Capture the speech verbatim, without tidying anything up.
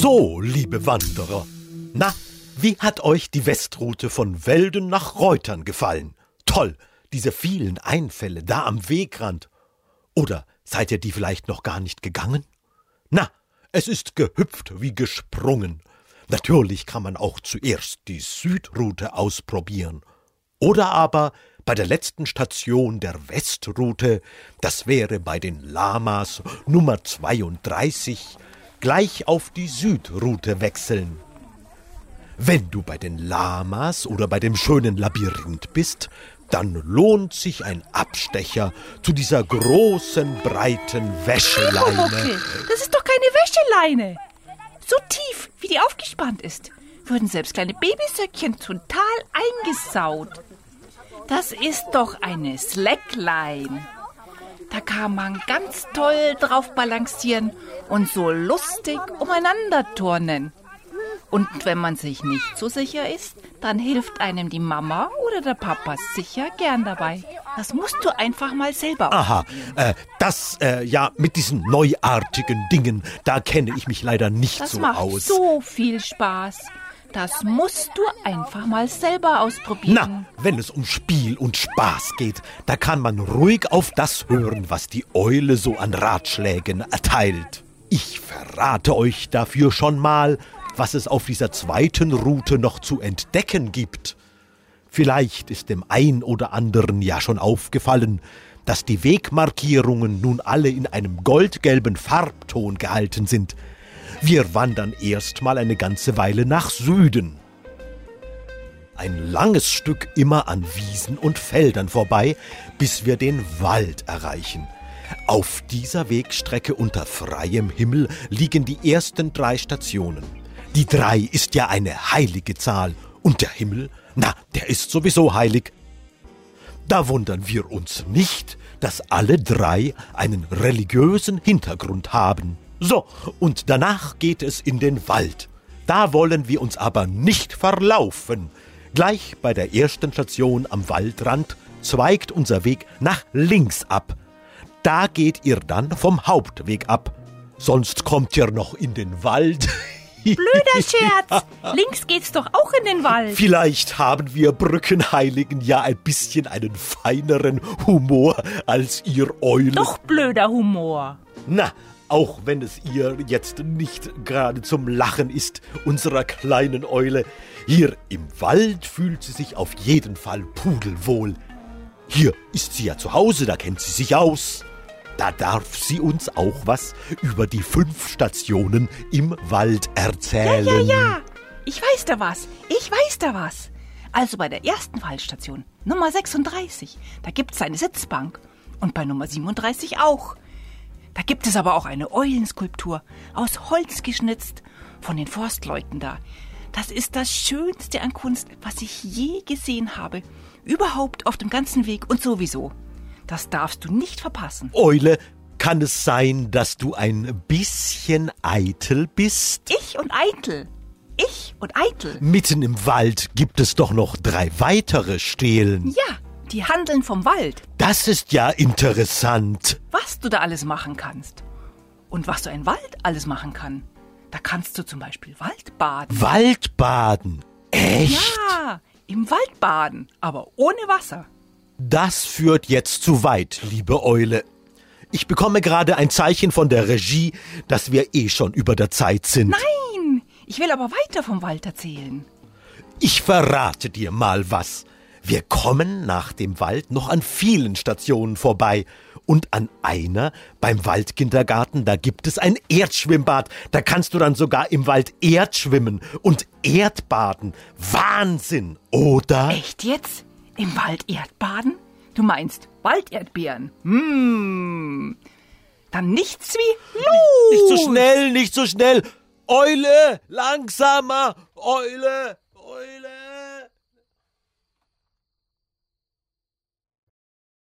So, liebe Wanderer, na, wie hat euch die Westroute von Velden nach Reutern gefallen? Toll, diese vielen Einfälle da am Wegrand. Oder seid ihr die vielleicht noch gar nicht gegangen? Na, es ist gehüpft wie gesprungen. Natürlich kann man auch zuerst die Südroute ausprobieren. Oder aber bei der letzten Station der Westroute, das wäre bei den Lamas Nummer zweiunddreißig, gleich auf die Südroute wechseln. Wenn du bei den Lamas oder bei dem schönen Labyrinth bist, dann lohnt sich ein Abstecher zu dieser großen, breiten Wäscheleine. Okay, das ist doch keine Wäscheleine. So tief, wie die aufgespannt ist, würden selbst kleine Babysöckchen total eingesaut. Das ist doch eine Slackline. Da kann man ganz toll drauf balancieren und so lustig umeinander turnen. Und wenn man sich nicht so sicher ist, dann hilft einem die Mama oder der Papa sicher gern dabei. Das musst du einfach mal selber ausprobieren. Aha, äh, das, äh, ja, mit diesen neuartigen Dingen, da kenne ich mich leider nicht das so macht aus. so viel Spaß. Das musst du einfach mal selber ausprobieren. Na, wenn es um Spiel und Spaß geht, da kann man ruhig auf das hören, was die Eule so an Ratschlägen erteilt. Ich verrate euch dafür schon mal, was es auf dieser zweiten Route noch zu entdecken gibt. Vielleicht ist dem ein oder anderen ja schon aufgefallen, dass die Wegmarkierungen nun alle in einem goldgelben Farbton gehalten sind. Wir wandern erstmal eine ganze Weile nach Süden. Ein langes Stück immer an Wiesen und Feldern vorbei, bis wir den Wald erreichen. Auf dieser Wegstrecke unter freiem Himmel liegen die ersten drei Stationen. Die drei ist ja eine heilige Zahl. Und der Himmel, na, der ist sowieso heilig. Da wundern wir uns nicht, dass alle drei einen religiösen Hintergrund haben. So, und danach geht es in den Wald. Da wollen wir uns aber nicht verlaufen. Gleich bei der ersten Station am Waldrand zweigt unser Weg nach links ab. Da geht ihr dann vom Hauptweg ab. Sonst kommt ihr noch in den Wald. Blöder Scherz! Links geht's doch auch in den Wald. Vielleicht haben wir Brückenheiligen ja ein bisschen einen feineren Humor als ihr Eulen. Doch blöder Humor. Na, auch wenn es ihr jetzt nicht gerade zum Lachen ist, unserer kleinen Eule. Hier im Wald fühlt sie sich auf jeden Fall pudelwohl. Hier ist sie ja zu Hause, da kennt sie sich aus. Da darf sie uns auch was über die fünf Stationen im Wald erzählen. Ja, ja, ja. Ich weiß da was. Ich weiß da was. Also bei der ersten Waldstation, Nummer sechsunddreißig, da gibt's eine Sitzbank. Und bei Nummer siebenunddreißig auch. Da gibt es aber auch eine Eulenskulptur, aus Holz geschnitzt, von den Forstleuten da. Das ist das Schönste an Kunst, was ich je gesehen habe. Überhaupt auf dem ganzen Weg und sowieso. Das darfst du nicht verpassen. Eule, kann es sein, dass du ein bisschen eitel bist? Ich und eitel. Ich und eitel. Mitten im Wald gibt es doch noch drei weitere Stelen. Ja, die handeln vom Wald. Das ist ja interessant. Was du da alles machen kannst. Und was so ein Wald alles machen kann. Da kannst du zum Beispiel Waldbaden. Waldbaden? Echt? Ja, im Wald baden, aber ohne Wasser. Das führt jetzt zu weit, liebe Eule. Ich bekomme gerade ein Zeichen von der Regie, dass wir eh schon über der Zeit sind. Nein, ich will aber weiter vom Wald erzählen. Ich verrate dir mal was. Wir kommen nach dem Wald noch an vielen Stationen vorbei. Und an einer, beim Waldkindergarten, da gibt es ein Erdschwimmbad. Da kannst du dann sogar im Wald Erdschwimmen und Erdbaden. Wahnsinn, oder? Echt jetzt? Im Wald Erdbaden? Du meinst Walderdbeeren? Hm. Dann nichts wie los. Nicht so schnell, nicht so schnell. Eule, langsamer, Eule.